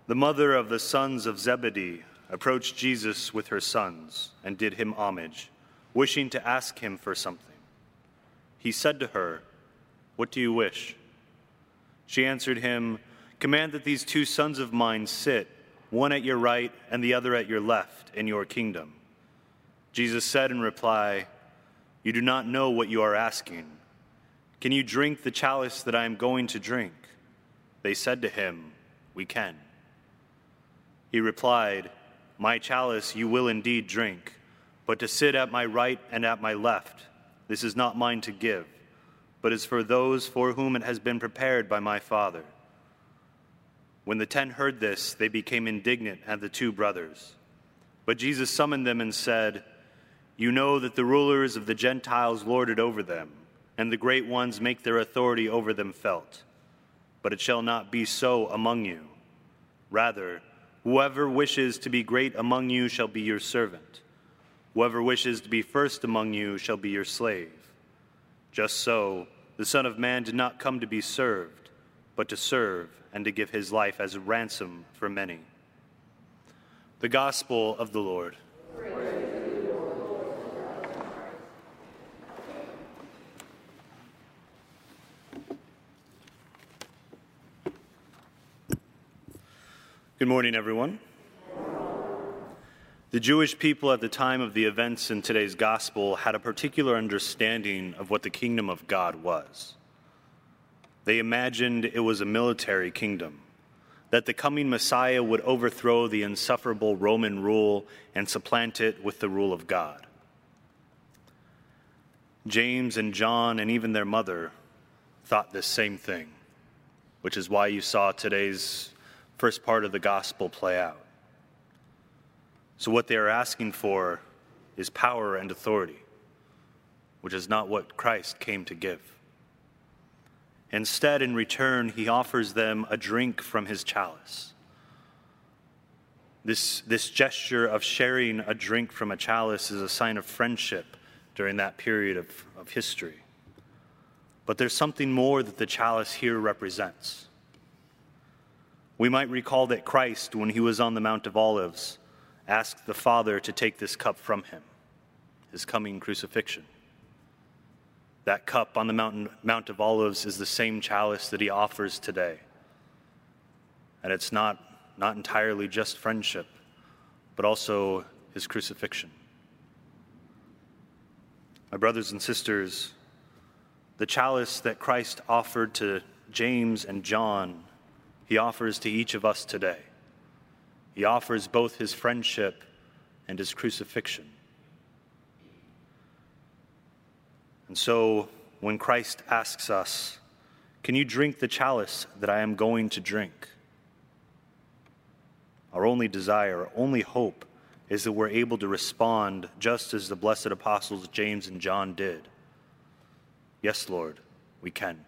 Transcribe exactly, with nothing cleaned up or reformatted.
The mother of the sons of Zebedee approached Jesus with her sons and did him homage, wishing to ask him for something. He said to her, "What do you wish?" She answered him, "Command that these two sons of mine sit, one at your right and the other at your left, in your kingdom." Jesus said in reply, "You do not know what you are asking. Can you drink the chalice that I am going to drink?" They said to him, "We can." He replied, "My chalice you will indeed drink, but to sit at my right and at my left, this is not mine to give, but is for those for whom it has been prepared by my Father." When the ten heard this, they became indignant at the two brothers. But Jesus summoned them and said, "You know that the rulers of the Gentiles lord it over them, and the great ones make their authority over them felt. But it shall not be so among you. Rather, whoever wishes to be great among you shall be your servant. Whoever wishes to be first among you shall be your slave. Just so, the Son of Man did not come to be served, but to serve and to give his life as a ransom for many." The Gospel of the Lord. Good morning, everyone. The Jewish people at the time of the events in today's gospel had a particular understanding of what the kingdom of God was. They imagined it was a military kingdom, that the coming Messiah would overthrow the insufferable Roman rule and supplant it with the rule of God. James and John and even their mother thought this same thing, which is why you saw today's first part of the gospel play out. So what they are asking for is power and authority, which is not what Christ came to give. Instead, in return, he offers them a drink from his chalice. This, this gesture of sharing a drink from a chalice is a sign of friendship during that period of, of history. But there's something more that the chalice here represents. We might recall that Christ, when he was on the Mount of Olives, asked the Father to take this cup from him, his coming crucifixion. That cup on the mountain, Mount of Olives is the same chalice that he offers today. And it's not, not entirely just friendship, but also his crucifixion. My brothers and sisters, the chalice that Christ offered to James and John, he offers to each of us today. He offers both his friendship and his crucifixion. And so, when Christ asks us, "Can you drink the chalice that I am going to drink?" Our only desire, our only hope is that we're able to respond just as the blessed apostles James and John did. "Yes, Lord, we can."